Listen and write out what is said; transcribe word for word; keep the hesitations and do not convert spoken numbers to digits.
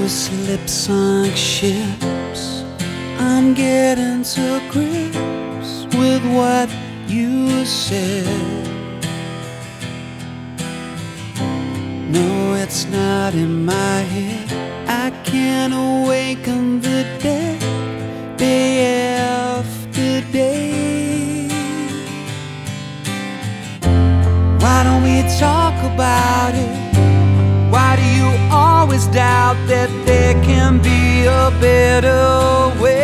loose lips sunk ships. I'm getting to grips with what you said. No, it's not in my head. I can't awaken the dead day after day. Why don't we talk about it? Why do you always doubt that there can be a better way?